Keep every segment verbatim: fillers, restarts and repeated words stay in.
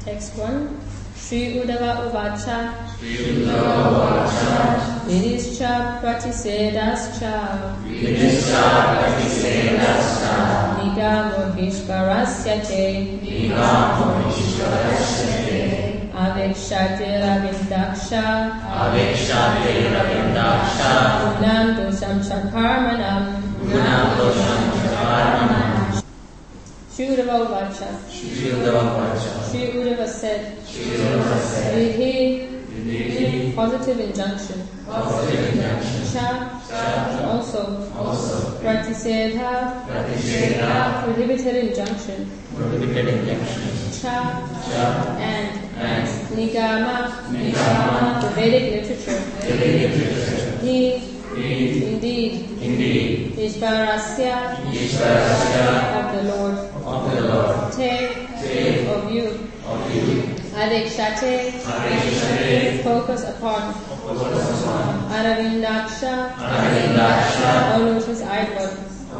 Text one. Sri Uddhava Uvacha Sri Uddhava Uvacha Vidischa Pratisedascha Vidischa Pratisedascha Nigamo Hishvarasyate Nigamo Hishvarasyate Avekshate Ravindaksha Avekshate Ravindaksha Gunam Dosam Chakarmanam Gunam Dosham Chakarmanam. Sri Uddhava Uvacha Sri Uddhava Uvacha Sri Uddhava said Sri Uddhava said Vidhi Vidhi positive injunction positive injunction Cha Cha also also Pratisedha Pratisedha prohibited injunction prohibited injunction Cha Cha and and Nigama Nigama the Vedic literature Vedic literature He He indeed indeed Ishvarasya Ishvarasya of the Lord of the Lord Te Te of you of you Adekshate Adekshate focus upon focus upon Aravindaksha Aravindaksha all lotus eyed one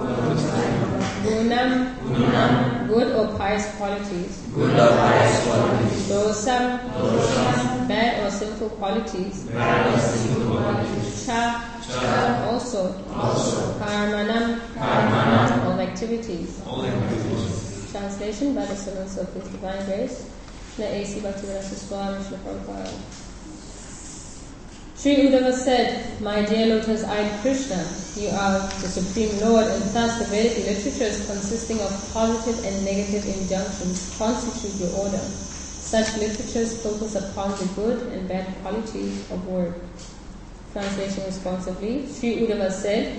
Gunam Gunam good or pious qualities good or pious qualities Dosam Dosam bad or sinful qualities bad or sinful qualities Cha Cha also also Karmanam Karmanam all activities. all activities. Translation by the servants of His Divine Grace. Na A C Bhaktivedanta Swami Srila Prabhupada. Sri Uddhava said, My dear lotus-eyed Krishna, you are the Supreme Lord, and thus the Vedic literatures consisting of positive and negative injunctions constitute your order. Such literatures focus upon the good and bad qualities of word. Translation responsively. Sri Uddhava said,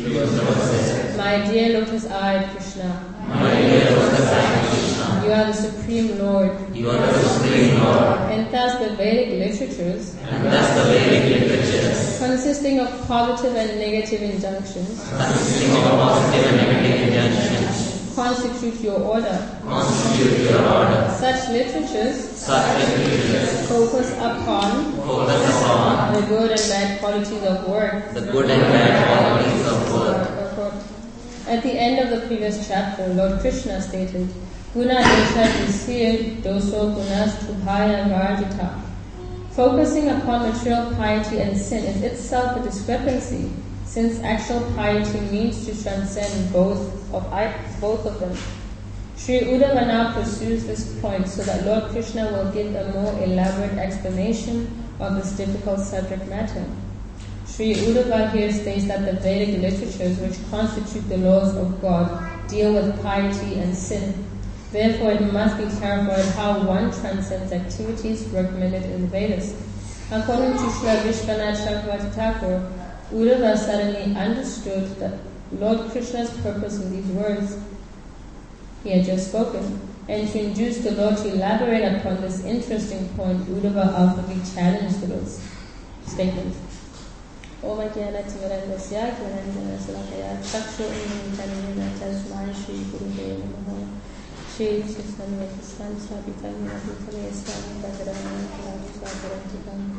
My dear lotus-eyed Krishna, My dear lotus-eyed Krishna, you are the Supreme Lord, you are the Supreme Lord, and thus the Vedic literatures and thus the Vedic literatures consisting of positive and negative injunctions consisting of positive and negative injunctions constitute your order. constitute your order. Such literatures Such literatures focus upon focus upon the good and bad qualities of word. the good and bad qualities of word. At the end of the previous chapter, Lord Krishna stated, Guna desha disir doso gunas tubhaya varjita. Focusing upon material piety and sin is itself a discrepancy, since actual piety means to transcend both of both of them. Sri Uddhava now pursues this point so that Lord Krishna will give a more elaborate explanation of this difficult subject matter. Sri Uddhava here states that the Vedic literatures, which constitute the laws of God, deal with piety and sin. Therefore, it must be clarified how one transcends activities recommended in the Vedas. According to Srila Vishwanath Chakravarti Thakur, Uddhava suddenly understood that Lord Krishna's purpose in these words he had just spoken, and to induce the Lord to elaborate upon this interesting point, Uddhava outwardly challenged the Lord's statement. Om Ajnana-timirandasya Jnana-salakaya Chakshu-unmilitanina Tasmai Shri Gurave Namaha Shri Krishnam-Yathistam Sabitam-Yatithale Swami-Bhagaram-Kalatu-Sakarantikam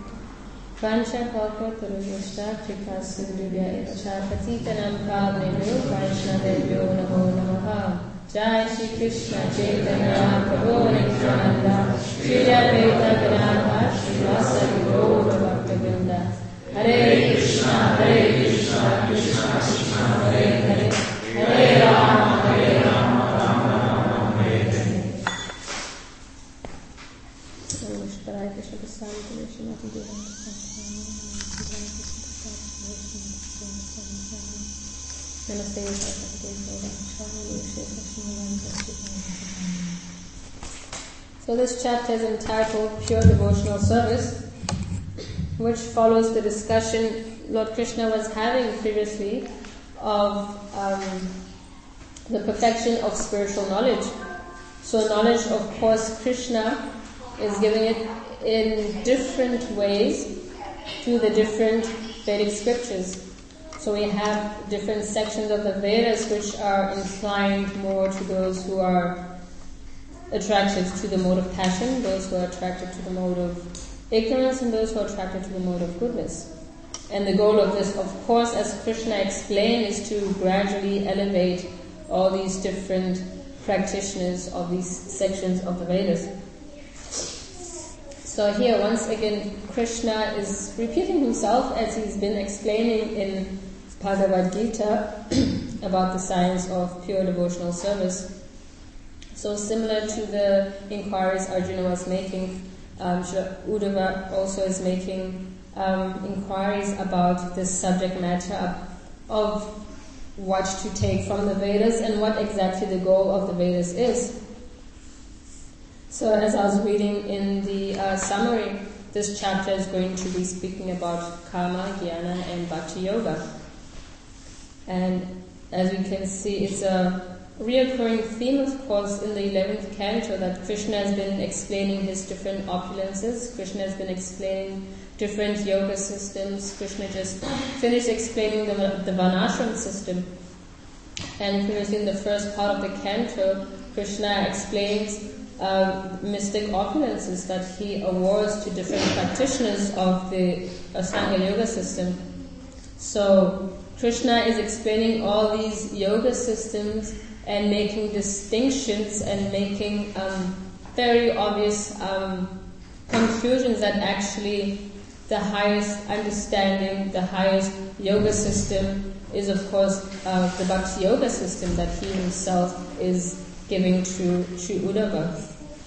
Vancha-kalpa-taruvashta Kripasindhubhya Evacha Patitanam-Pavnebhyo Vaishnavebhyo Namo Namaha Jai Shri Krishna Chaitanya Prabhu Nityananda Shri Advaita Gadadhar Shri Vasari Gaura Bhakta-vrinda Hare Krishna, Hare Krishna, Krishna Krishna, Hare Hare, Hare Rama, Hare Rama, Rama Rama, Hare Hare. Namaskar, Krishna Prasad, Krishna So this chapter is entitled Pure Devotional Service, which follows the discussion Lord Krishna was having previously of um, the perfection of spiritual knowledge. So knowledge, of course, Krishna is giving it in different ways through the different Vedic scriptures. So we have different sections of the Vedas which are inclined more to those who are attracted to the mode of passion, those who are attracted to the mode of ignorance, and those who are attracted to the mode of goodness. And the goal of this, of course, as Krishna explained, is to gradually elevate all these different practitioners of these sections of the Vedas. So here, once again, Krishna is repeating himself as he's been explaining in Bhagavad Gita about the science of pure devotional service. So similar to the inquiries Arjuna was making, um, Uddhava also is making um, inquiries about this subject matter of what to take from the Vedas and what exactly the goal of the Vedas is. So as I was reading in the uh, summary, this chapter is going to be speaking about karma, jnana, and bhakti yoga. And as we can see, it's a reoccurring theme, of course, in the eleventh canto that Krishna has been explaining his different opulences. Krishna has been explaining different yoga systems. Krishna just finished explaining the, the Varnashram system. And previously in the first part of the canto, Krishna explains uh, mystic opulences that he awards to different practitioners of the Ashtanga yoga system. So Krishna is explaining all these yoga systems and making distinctions and making um, very obvious um, conclusions that actually the highest understanding, the highest yoga system is, of course, uh, the Bhakti Yoga system that he himself is giving to, to Uddhava.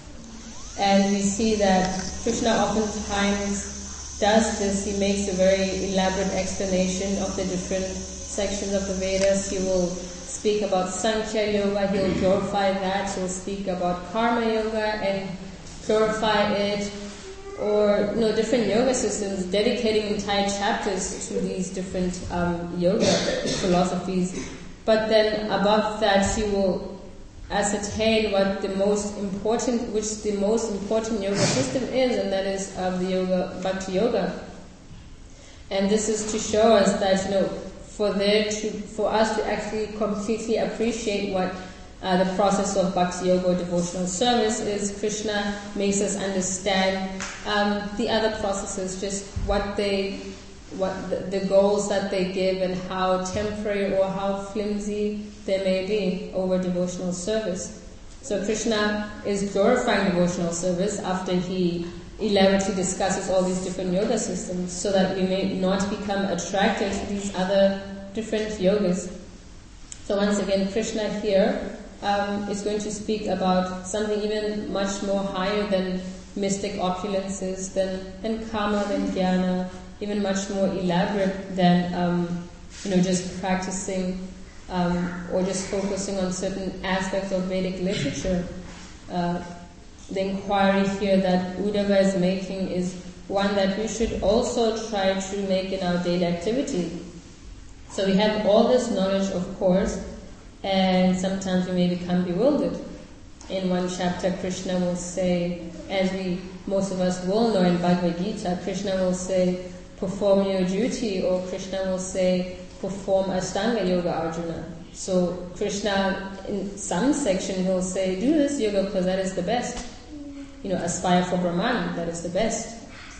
And we see that Krishna oftentimes does this. He makes a very elaborate explanation of the different sections of the Vedas. He will speak about Sankhya Yoga, he'll glorify that. He'll speak about Karma Yoga and glorify it. Or, you know, different yoga systems, dedicating entire chapters to these different um, yoga philosophies. But then above that, he will ascertain what the most important, which the most important yoga system is, and that is um, the yoga, Bhakti Yoga. And this is to show us that, you know, for there to, for us to actually completely appreciate what Uh, the process of Bhakti Yoga or devotional service is, Krishna makes us understand um, the other processes, just what they, what the, the goals that they give and how temporary or how flimsy they may be over devotional service. So Krishna is glorifying devotional service after he elaborately discusses all these different yoga systems so that we may not become attracted to these other different yogas. So once again, Krishna here Um, is going to speak about something even much more higher than mystic opulences, than, than karma, than jnana, even much more elaborate than, um, you know, just practicing um, or just focusing on certain aspects of Vedic literature. Uh, the inquiry here that Uddhava is making is one that we should also try to make in our daily activity. So we have all this knowledge, of course, and sometimes we may become bewildered. In one chapter, Krishna will say, as we, most of us will know in Bhagavad Gita, Krishna will say, perform your duty, or Krishna will say, perform Ashtanga Yoga, Arjuna. So Krishna, in some section, he'll say, do this yoga because that is the best. You know, aspire for Brahman, that is the best.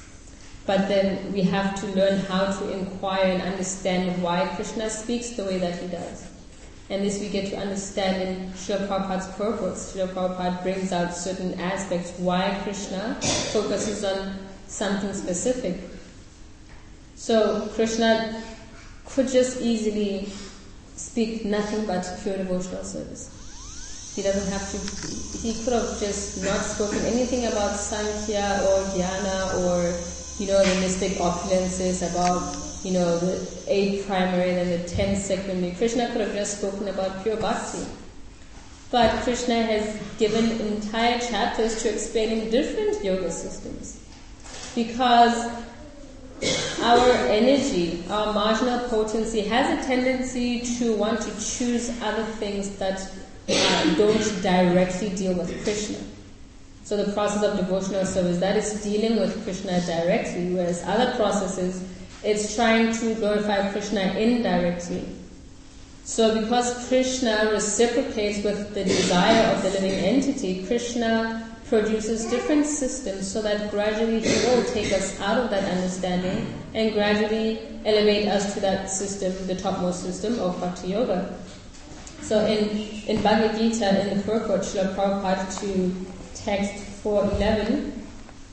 But then we have to learn how to inquire and understand why Krishna speaks the way that he does. And this we get to understand in Srila Prabhupada's purpose. Srila Prabhupada brings out certain aspects why Krishna focuses on something specific. So Krishna could just easily speak nothing but pure devotional service. He doesn't have to, he could have just not spoken anything about Sankhya or Jnana or, you know, the mystic opulences, about, you know, the eight primary and the ten secondary. Krishna could have just spoken about pure bhakti. But Krishna has given entire chapters to explaining different yoga systems. Because our energy, our marginal potency has a tendency to want to choose other things that uh, don't directly deal with Krishna. So the process of devotional service, that is dealing with Krishna directly, whereas other processes, it's trying to glorify Krishna indirectly. So because Krishna reciprocates with the desire of the living entity, Krishna produces different systems so that gradually he will take us out of that understanding and gradually elevate us to that system, the topmost system of Bhakti Yoga. So in, in Bhagavad Gita, in the purport, Srila Prabhupada to text four eleven,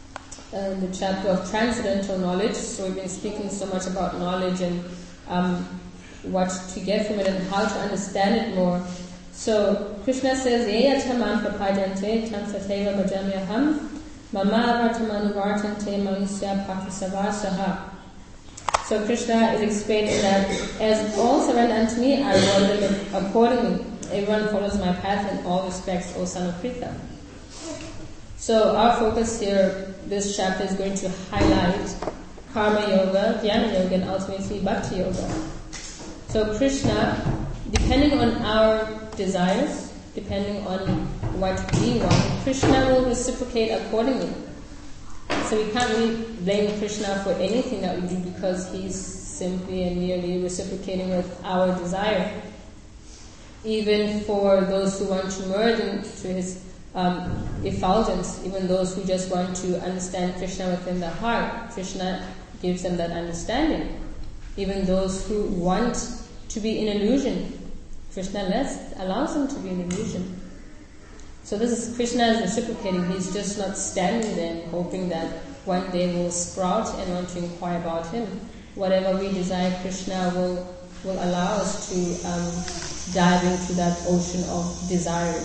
uh, the chapter of transcendental knowledge. So we've been speaking so much about knowledge and um, what to get from it and how to understand it more. So Krishna says, Yeya taman prapajante tam sateva bhajamyaham mama vartamanuvartante manisya pakisavasaha. So Krishna is explaining that as all surrender unto me, I reward them accordingly. Everyone follows my path in all respects, O son of Pritha. So our focus here, this chapter is going to highlight karma yoga, jnana yoga, and ultimately bhakti yoga. So Krishna, depending on our desires, depending on what we want, Krishna will reciprocate accordingly. So we can't really blame Krishna for anything that we do because he's simply and merely reciprocating with our desire. Even for those who want to merge into his um, effulgence, even those who just want to understand Krishna within the heart, Krishna gives them that understanding. Even those who want to be in illusion, Krishna lets, allows them to be in illusion. So this is Krishna is reciprocating. He's just not standing there and hoping that one day we'll sprout and want to inquire about him. Whatever we desire, Krishna will will allow us to um, dive into that ocean of desire.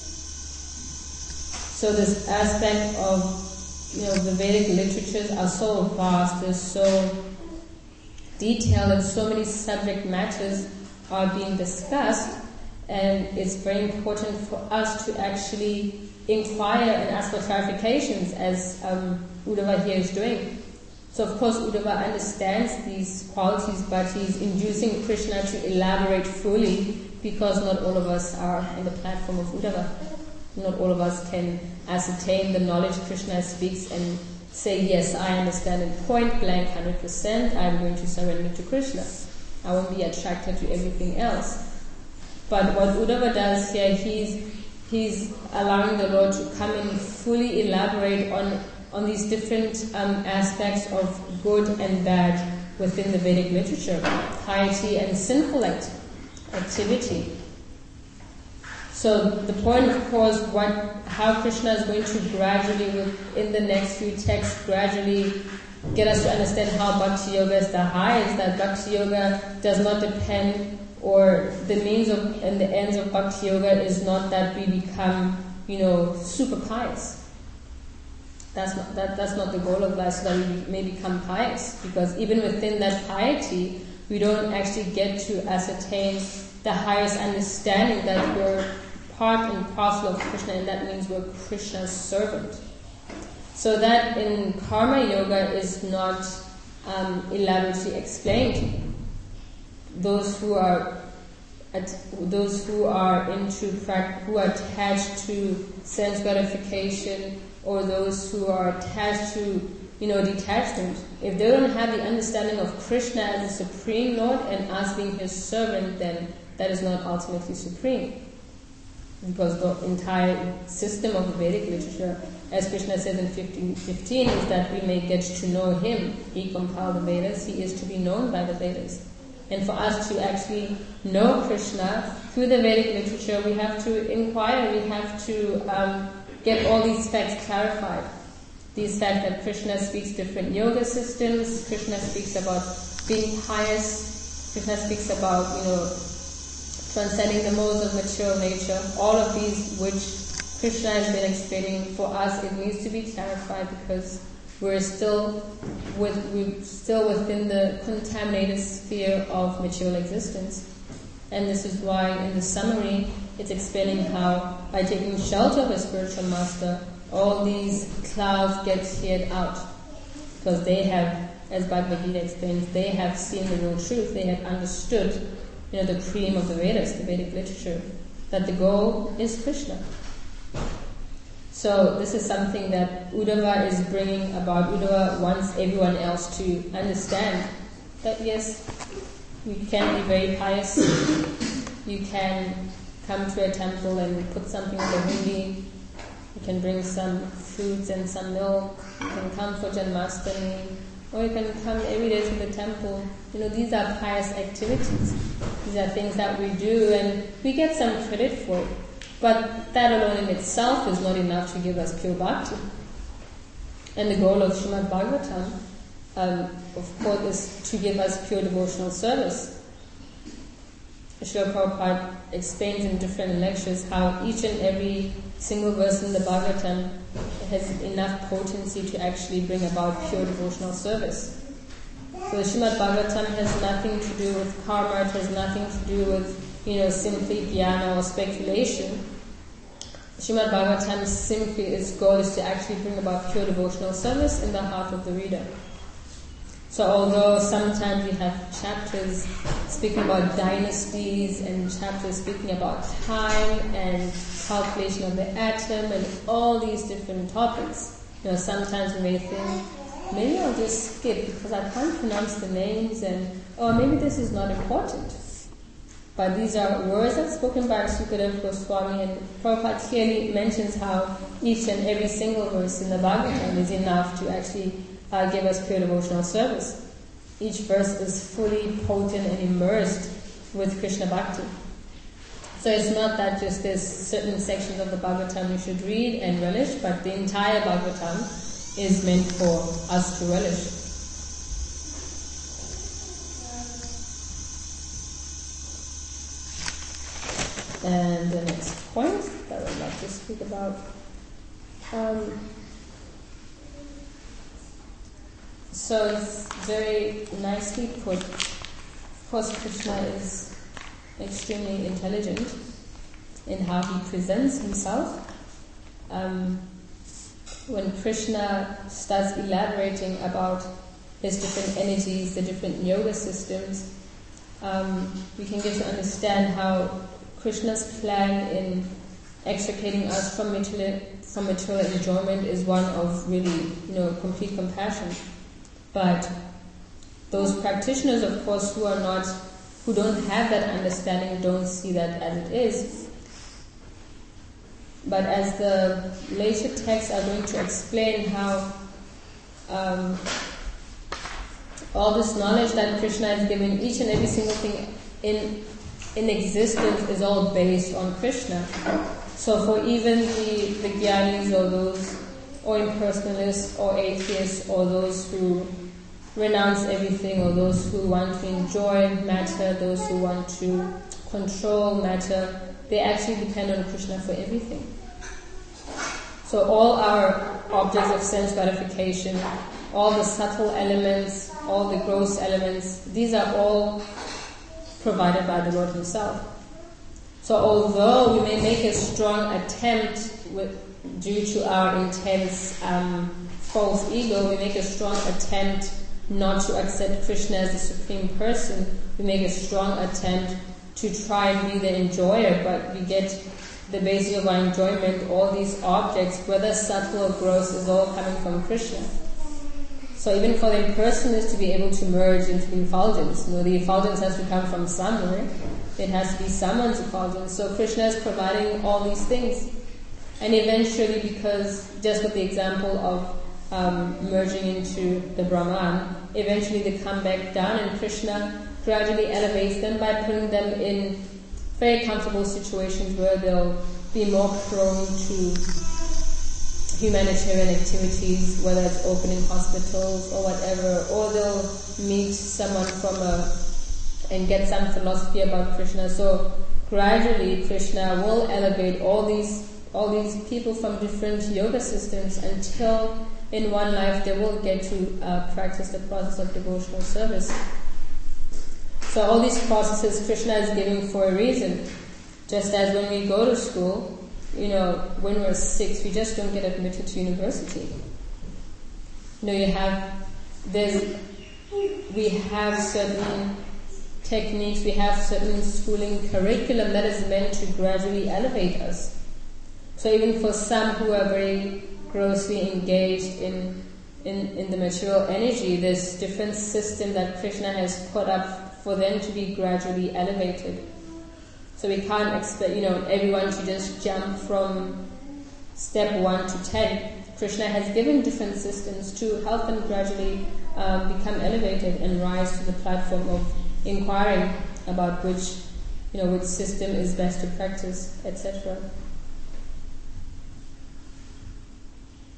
So this aspect of, you know, the Vedic literatures are so vast, they're so detailed, and so many subject matters are being discussed. And it's very important for us to actually inquire and ask for clarifications, as um, Uddhava here is doing. So of course Uddhava understands these qualities, but he's inducing Krishna to elaborate fully because not all of us are in the platform of Uddhava. Not all of us can ascertain the knowledge Krishna speaks and say, yes, I understand it point blank, one hundred percent, I'm going to surrender to Krishna. I won't be attracted to everything else. But what Uddhava does here, he's he's allowing the Lord to come and fully elaborate on, on these different um, aspects of good and bad within the Vedic literature, piety and sinful act, activity. So the point, of course, what how Krishna is going to gradually, in the next few texts, gradually get us to understand how Bhakti Yoga is the highest, that Bhakti Yoga does not depend, or the means of and the ends of Bhakti Yoga is not that we become, you know, super pious. That's not that that's not the goal of life, so that we may become pious. Because even within that piety, we don't actually get to ascertain the highest understanding that we're part and parcel of Krishna, and that means we're Krishna's servant. So that in Karma Yoga is not um, elaborately explained. Those who are at, those who are into who are attached to sense gratification, or those who are attached to, you know, detachment, if they don't have the understanding of Krishna as the Supreme Lord and us being His servant, then that is not ultimately supreme. Because the entire system of the Vedic literature, as Krishna says in fifteen fifteen, is that we may get to know Him. He compiled the Vedas, He is to be known by the Vedas. And for us to actually know Krishna through the Vedic literature, we have to inquire, we have to um, get all these facts clarified. These facts that Krishna speaks different yoga systems, Krishna speaks about being pious, Krishna speaks about, you know, transcending the modes of material nature. All of these which Krishna has been explaining, for us it needs to be clarified because we're still with we're still within the contaminated sphere of material existence. And this is why in the summary it's explaining how by taking shelter of a spiritual master, all these clouds get cleared out. Because they have, as Bhagavad Gita explains, they have seen the real truth, they have understood, you know, the cream of the Vedas, the Vedic literature, that the goal is Krishna. So this is something that Uddhava is bringing about. Uddhava wants everyone else to understand that yes, you can be very pious, you can come to a temple and put something in the hundi, you can bring some fruits and some milk, you can come for Janmashtami, or you can come every day to the temple. You know, these are pious activities. These are things that we do and we get some credit for it. But that alone in itself is not enough to give us pure bhakti. And the goal of Srimad Bhagavatam, um, of course, is to give us pure devotional service. Srila Prabhupada explains in different lectures how each and every single verse in the Bhagavatam has enough potency to actually bring about pure devotional service. So the Srimad Bhagavatam has nothing to do with karma, it has nothing to do with, you know, simply jnana or speculation. Srimad Bhagavatam simply, its goal is to actually bring about pure devotional service in the heart of the reader. So although sometimes we have chapters speaking about dynasties and chapters speaking about time and calculation of the atom and all these different topics, you know, sometimes we may think, maybe I'll just skip because I can't pronounce the names, and or maybe this is not important. But these are words that are spoken by Sukadeva Goswami, and Prabhupada clearly mentions how each and every single verse in the Bhagavatam is enough to actually uh, give us pure devotional service. Each verse is fully potent and immersed with Krishna Bhakti. So it's not that just there's certain sections of the Bhagavatam you should read and relish, but the entire Bhagavatam is meant for us to relish. And the next point that I would like to speak about, um, so it's very nicely put. Of course, Krishna is extremely intelligent in how he presents himself. Um, when Krishna starts elaborating about his different energies, the different yoga systems, um, we can get to understand how Krishna's plan in extricating us from material, from material enjoyment is one of really, you know, complete compassion. But those practitioners, of course, who are not, who don't have that understanding, don't see that as it is. But as the later texts are going to explain how um, all this knowledge that Krishna has given, each and every single thing in in existence is all based on Krishna. So for even the, the jnanis or those, or impersonalists or atheists or those who renounce everything or those who want to enjoy matter, those who want to control matter, they actually depend on Krishna for everything. So all our objects of sense gratification, all the subtle elements, all the gross elements, these are all provided by the Lord himself. So although we may make a strong attempt with, due to our intense um, false ego, we make a strong attempt not to accept Krishna as the Supreme Person, we make a strong attempt to try and be the enjoyer, but we get the basis of our enjoyment, all these objects, whether subtle or gross, is all coming from Krishna. So even for the impersonalist to be able to merge into the effulgence, you know, the effulgence has to come from somewhere. It has to be someone's effulgence. So Krishna is providing all these things. And eventually, because just with the example of um, merging into the Brahman, eventually they come back down, and Krishna gradually elevates them by putting them in very comfortable situations where they'll be more prone to humanitarian activities, whether it's opening hospitals or whatever, or they'll meet someone from a and get some philosophy about Krishna. So gradually Krishna will elevate all these all these people from different yoga systems until in one life they will get to uh, practice the process of devotional service. So all these processes Krishna is giving for a reason. Just as when we go to school, you know, when we're six, we just don't get admitted to university. You know, you have, there's, we have certain techniques, we have certain schooling curriculum that is meant to gradually elevate us. So even for some who are very grossly engaged in, in, in the material energy, there's different system that Krishna has put up for them to be gradually elevated. So we can't expect, you know, everyone to just jump from step one to ten. Krishna has given different systems to help them gradually um, become elevated and rise to the platform of inquiring about which, you know, which system is best to practice, et cetera.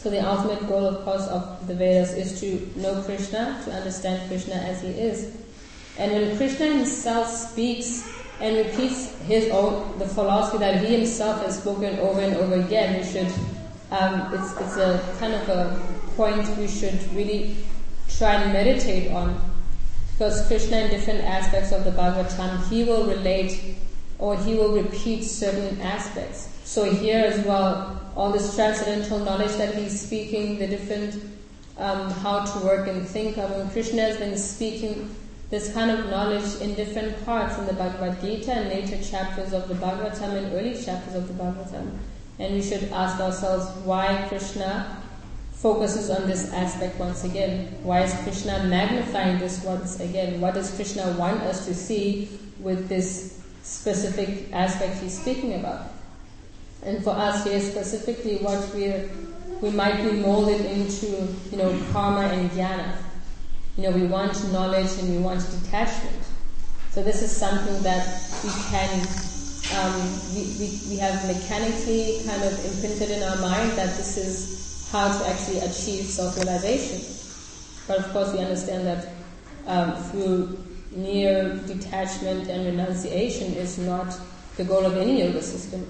So the ultimate goal, of course, of the Vedas is to know Krishna, to understand Krishna as he is. And when Krishna himself speaks and repeats his own, the philosophy that he himself has spoken over and over again, we should, um, it's, it's a kind of a point we should really try and meditate on. Because Krishna in different aspects of the Bhagavatam, he will relate or he will repeat certain aspects. So here as well, all this transcendental knowledge that he's speaking, the different, um, how to work and think of, and Krishna has been speaking this kind of knowledge in different parts in the Bhagavad Gita and later chapters of the Bhagavatam and early chapters of the Bhagavatam. And we should ask ourselves why Krishna focuses on this aspect once again. Why is Krishna magnifying this once again? What does Krishna want us to see with this specific aspect he's speaking about? And for us here specifically, what we we might be molded into, you know, karma and jnana. You know, we want knowledge and we want detachment. So this is something that we can, um, we, we, we have mechanically kind of imprinted in our mind that this is how to actually achieve self-realization. But of course we understand that um, through near detachment and renunciation is not the goal of any yoga system.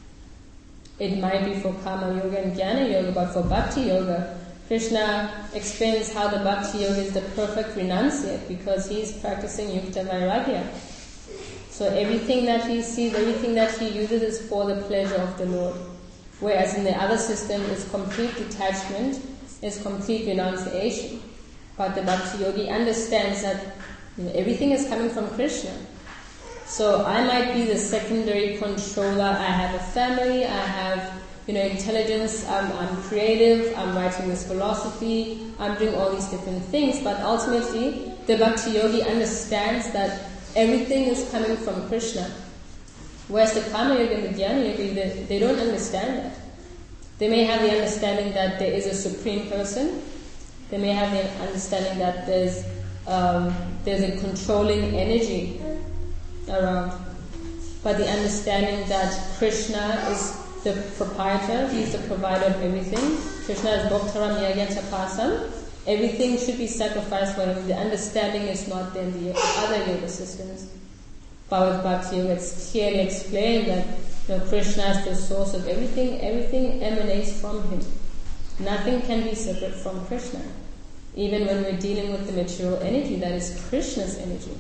It might be for karma yoga and jnana yoga, but for bhakti yoga, Krishna explains how the bhakti yoga is the perfect renunciate because he is practicing yukta vairagya. So everything that he sees, everything that he uses is for the pleasure of the Lord. Whereas in the other system is complete detachment, is complete renunciation. But the bhakti yogi understands that, you know, everything is coming from Krishna. So I might be the secondary controller. I have a family, I have, you know, intelligence, I'm, I'm creative, I'm writing this philosophy, I'm doing all these different things, but ultimately the bhakti yogi understands that everything is coming from Krishna. Whereas the karma yogi and the jnana yogi, they, they don't understand that. They may have the understanding that there is a supreme person, they may have the understanding that there's um, there's a controlling energy around, but the understanding that Krishna is the proprietor, he's the provider of everything. Krishna is Bhoktaram Yagya Tapasam. Everything should be sacrificed for him. The understanding is not there in the other yoga systems. But with Bhakti Yoga, it's clearly explained that, you know, Krishna is the source of everything. Everything emanates from him. Nothing can be separate from Krishna. Even when we're dealing with the material energy, that is Krishna's energy.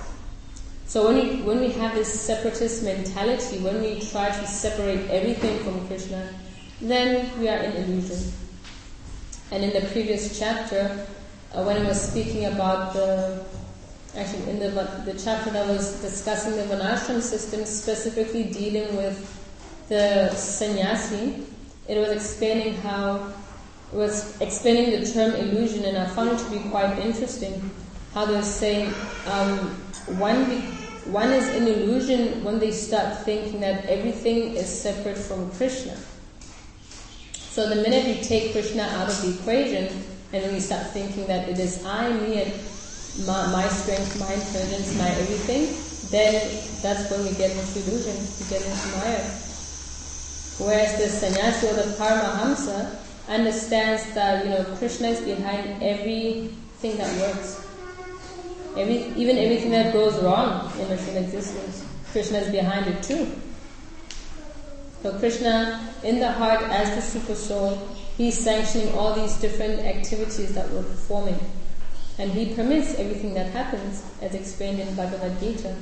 So when we, when we have this separatist mentality, when we try to separate everything from Krishna, then we are in illusion. And in the previous chapter, uh, when I was speaking about the, actually in the the chapter that was discussing the Varnashram system, specifically dealing with the sannyasi, it was explaining how, it was explaining the term illusion, and I found it to be quite interesting. How they were saying, um, one be, one is an illusion when they start thinking that everything is separate from Krishna. So the minute we take Krishna out of the equation, and then we start thinking that it is I, me, and my, my strength, my intelligence, my everything, then that's when we get into illusion, we get into Maya. Whereas the sannyasi or the Paramahamsa understands that, you know, Krishna is behind everything that works. Every, even everything that goes wrong in material existence, Krishna is behind it too. So Krishna, in the heart as the Super Soul, he's sanctioning all these different activities that we're performing. And he permits everything that happens, as explained in Bhagavad Gita.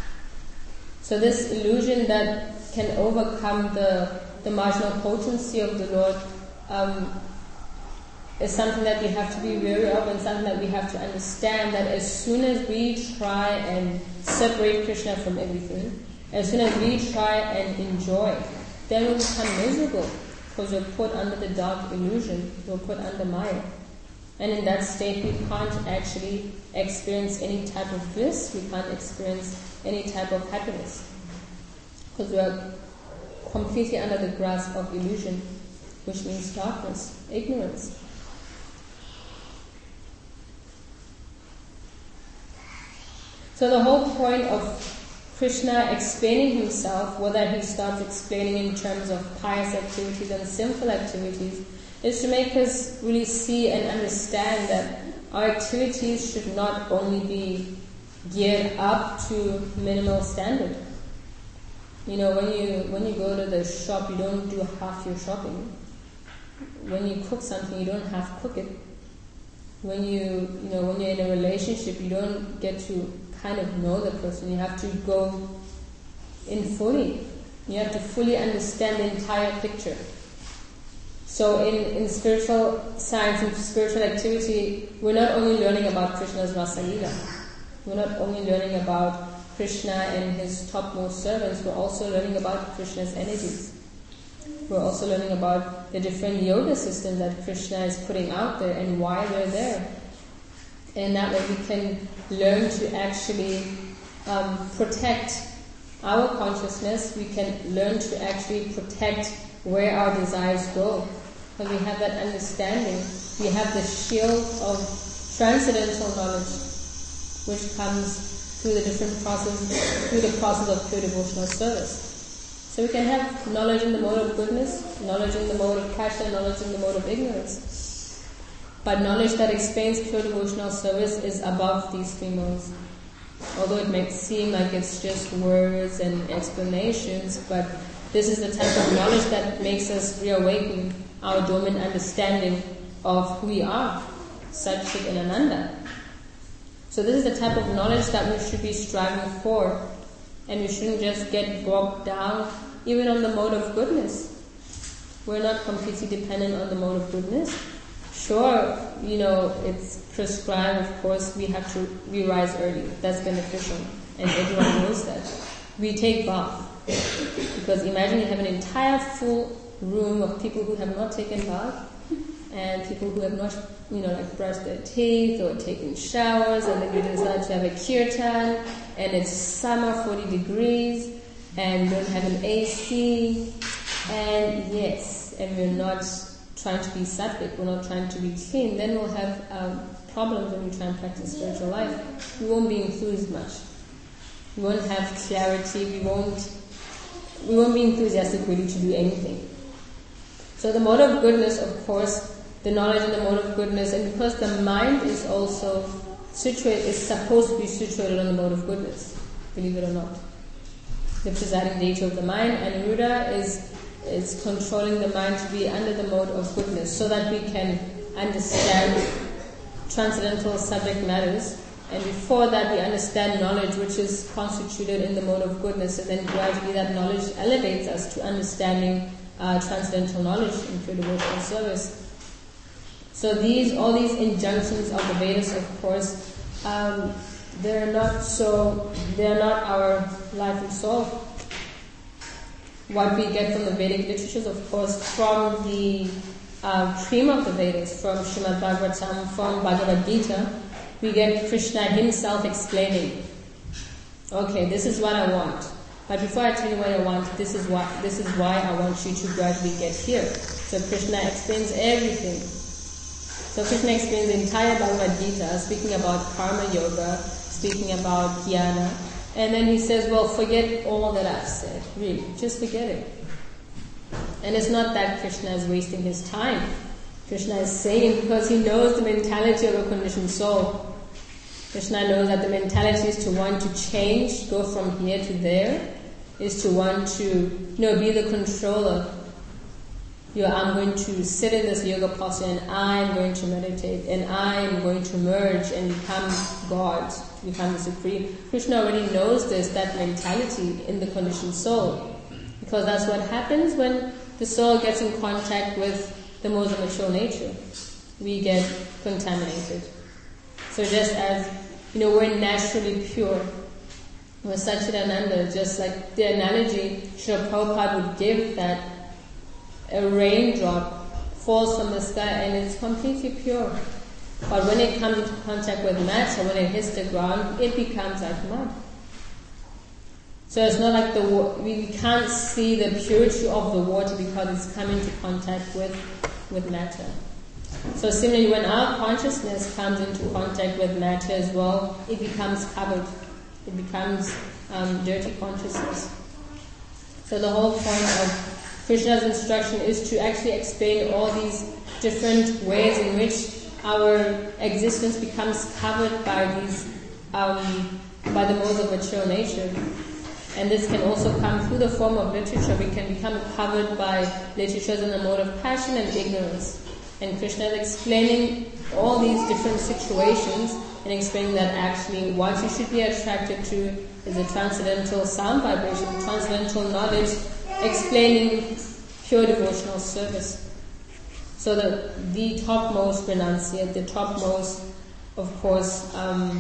So this illusion that can overcome the, the marginal potency of the Lord um, is something that we have to be wary of, and something that we have to understand, that as soon as we try and separate Krishna from everything, as soon as we try and enjoy, then we become miserable, because we're put under the dark illusion, we're put under Maya. And in that state we can't actually experience any type of bliss, we can't experience any type of happiness, because we are completely under the grasp of illusion, which means darkness, ignorance. So the whole point of Krishna explaining himself, whether he starts explaining in terms of pious activities and sinful activities, is to make us really see and understand that our activities should not only be geared up to minimal standard. You know, when you when you go to the shop, you don't do half your shopping. When you cook something, you don't half cook it. When you you know when you're in a relationship, you don't get to kind of know the person. You have to go in fully. You have to fully understand the entire picture. So in, in spiritual science and spiritual activity, we're not only learning about Krishna's Rasalila. We're not only learning about Krishna and his topmost servants, we're also learning about Krishna's energies. We're also learning about the different yoga systems that Krishna is putting out there and why they're there. And that way we can learn to actually um, protect our consciousness. We can learn to actually protect where our desires go. When we have that understanding, we have the shield of transcendental knowledge, which comes through the different process, through the process of pure devotional service. So we can have knowledge in the mode of goodness, knowledge in the mode of passion, knowledge in the mode of ignorance. But knowledge that explains pure devotional service is above these three modes. Although it may seem like it's just words and explanations, but this is the type of knowledge that makes us reawaken our dormant understanding of who we are, Satchit and Ananda. So this is the type of knowledge that we should be striving for, and we shouldn't just get bogged down even on the mode of goodness. We're not completely dependent on the mode of goodness. Sure, you know, it's prescribed, of course, we have to, we rise early. That's beneficial, and everyone knows that. We take bath. Because imagine you have an entire full room of people who have not taken bath, and people who have not, you know, like brushed their teeth or taken showers, and then you decide to have a kirtan, and it's summer, forty degrees, and you don't have an A C, and yes, and we're not trying to be sattvic, we're not trying to be clean, then we'll have um, problems when we try and practice spiritual life. We won't be enthused much. We won't have clarity, we won't we won't be enthusiastic really to do anything. So the mode of goodness, of course, the knowledge in the mode of goodness, and because the mind is also situated, is supposed to be situated on the mode of goodness, believe it or not. The presiding deity of the mind, Aniruddha, is is controlling the mind to be under the mode of goodness, so that we can understand transcendental subject matters. And before that, we understand knowledge, which is constituted in the mode of goodness, and then gradually that knowledge elevates us to understanding uh, transcendental knowledge in pure devotional service. So these, all these injunctions of the Vedas, of course, um, they're not so, they're not our life and soul. What we get from the Vedic literatures, of course, from the uh, cream of the Vedas, from Srimad Bhagavatam, from Bhagavad Gita, we get Krishna himself explaining, okay, this is what I want. But before I tell you what I want, this is why, this is why I want you to gradually get here. So Krishna explains everything. So Krishna explains the entire Bhagavad Gita, speaking about karma yoga, speaking about jnana. And then he says, well, forget all that I've said. Really, just forget it. And it's not that Krishna is wasting his time. Krishna is saying because he knows the mentality of a conditioned soul. Krishna knows that the mentality is to want to change, go from here to there, is to want to, you know, be the controller. You know, I'm going to sit in this yoga posture and I'm going to meditate and I'm going to merge and become God, become the Supreme. Krishna already knows this, that mentality in the conditioned soul. Because that's what happens when the soul gets in contact with the most mature nature. We get contaminated. So just as, you know, we're naturally pure, we're Satchidananda, just like the analogy Srila Prabhupada would give, that a raindrop falls from the sky and it's completely pure. But when it comes into contact with matter, when it hits the ground, it becomes like mud. So it's not like the wa- we can't see the purity of the water because it's coming into contact with, with matter. So similarly, when our consciousness comes into contact with matter as well, it becomes covered. It becomes um, dirty consciousness. So the whole point of Krishna's instruction is to actually explain all these different ways in which our existence becomes covered by these, um, by the modes of material nature. And this can also come through the form of literature. We can become covered by literatures in the mode of passion and ignorance. And Krishna is explaining all these different situations and explaining that actually what you should be attracted to is a transcendental sound vibration, transcendental knowledge, explaining pure devotional service. So the, the topmost renunciate, the topmost, of course, um,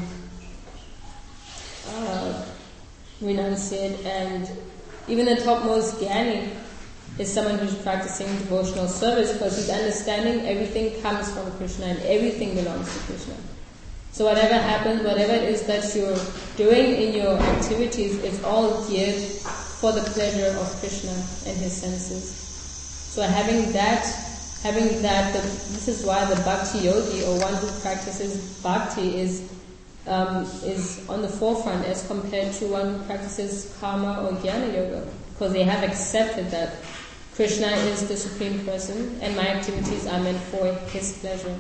uh, renunciate, and even the topmost Gyani is someone who's practicing devotional service because he's understanding everything comes from Krishna and everything belongs to Krishna. So whatever happens, whatever it is that you're doing in your activities, it's all geared for the pleasure of Krishna and his senses. So having that Having that, the, this is why the bhakti yogi, or one who practices bhakti, is um, is on the forefront as compared to one who practices karma or jnana yoga, because they have accepted that Krishna is the supreme person, and my activities are meant for his pleasure.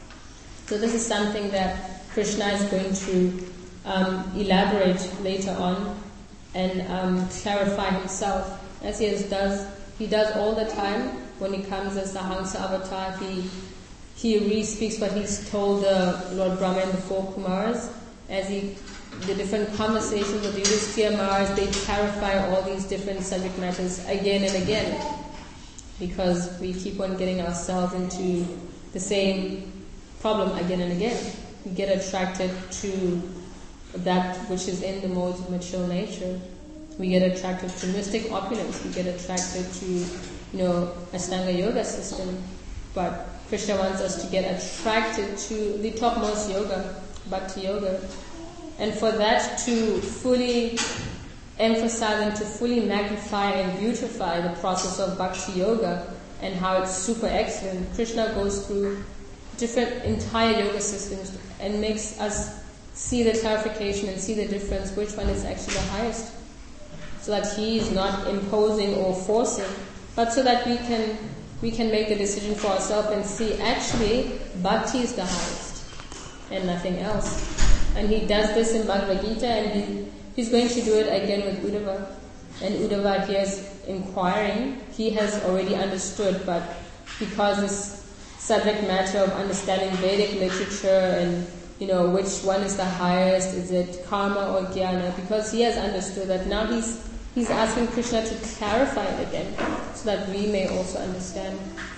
So this is something that Krishna is going to um, elaborate later on and um, clarify himself, as he is, does. He does all the time. When he comes as the Hansa avatar, he he re-speaks what he's told uh, Lord Brahma and the four Kumaras. As he, the different conversations with the Yudhishthira Maharaj, they clarify all these different subject matters again and again, because we keep on getting ourselves into the same problem again and again. We get attracted to that which is in the modes of material nature. We get attracted to mystic opulence. We get attracted to, you know, Ashtanga yoga system. But Krishna wants us to get attracted to the topmost yoga, bhakti yoga. And for that to fully emphasize and to fully magnify and beautify the process of bhakti yoga and how it's super excellent, Krishna goes through different entire yoga systems and makes us see the clarification and see the difference, which one is actually the highest. So that he is not imposing or forcing, but so that we can we can make the decision for ourselves and see actually bhakti is the highest and nothing else. And he does this in Bhagavad Gita, and he, he's going to do it again with Uddhava. And Uddhava here is inquiring. He has already understood, but because this subject matter of understanding Vedic literature and, you know, which one is the highest, is it karma or jnana, because he has understood that, now he's He's asking Krishna to clarify it again, so that we may also understand.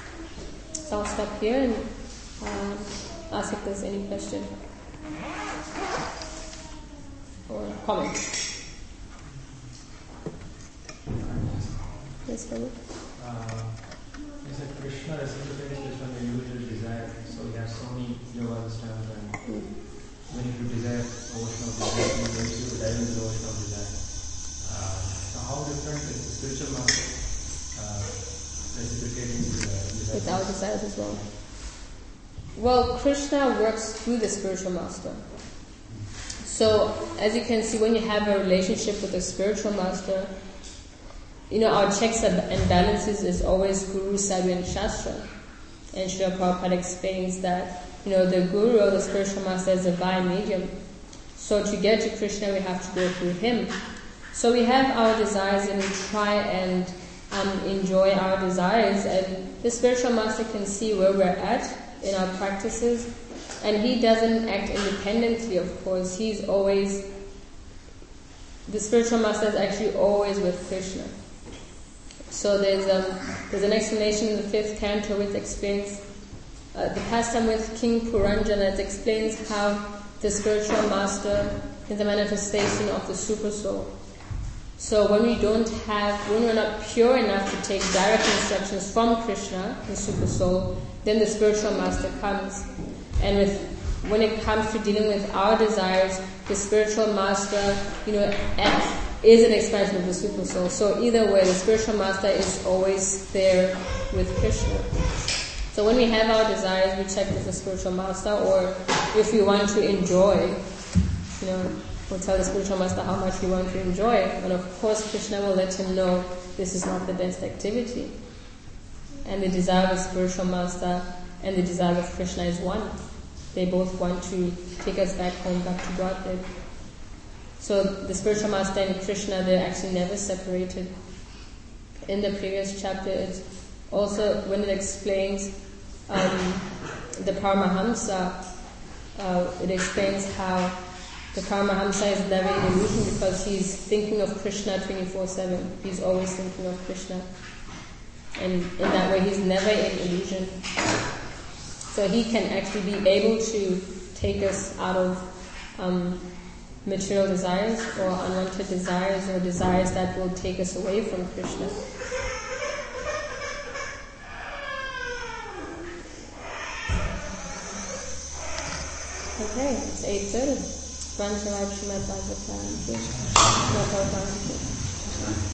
So I'll stop here and um, ask if there's any question or comment. Yes, Prabhu? Uh, you said Krishna reciprocates based on the individual desire, so he has so many yoga styles, and mm. when you desire ocean of desire, he makes you dive into the ocean of desire. Uh, How different is the spiritual master uh, reciprocating with, uh, with our desires as well? Well, Krishna works through the spiritual master. So, as you can see, when you have a relationship with a spiritual master, you know, our checks and balances is always Guru, Sadhu, and Shastra. And Srila Prabhupada explains that, you know, the Guru or the spiritual master is a divine medium. So to get to Krishna, we have to go through him. So we have our desires and we try and um, enjoy our desires, and the spiritual master can see where we're at in our practices, and he doesn't act independently, of course. He's always, the spiritual master is actually always with Krishna. So there's, um, there's an explanation in the fifth canto which explains uh, the pastime with King Puranjana. It explains how the spiritual master is a manifestation of the super soul. So when we don't have, when we're not pure enough to take direct instructions from Krishna, the super soul, then the spiritual master comes. And with, when it comes to dealing with our desires, the spiritual master, you know, is an expansion of the super soul. So either way, the spiritual master is always there with Krishna. So when we have our desires, we check with the spiritual master, or if we want to enjoy, you know, we'll tell the spiritual master how much we want to enjoy, and of course Krishna will let him know this is not the best activity. And the desire of the spiritual master and the desire of Krishna is one. They both want to take us back home, back to Godhead. So the spiritual master and Krishna, they're actually never separated. In the previous chapter, it's also when it explains um, the Paramahamsa, uh, it explains how the Paramahamsa is never in illusion because he's thinking of Krishna twenty-four seven. He's always thinking of Krishna. And in that way, he's never in illusion. So he can actually be able to take us out of um, material desires or unwanted desires or desires that will take us away from Krishna. Okay, it's eight thirty.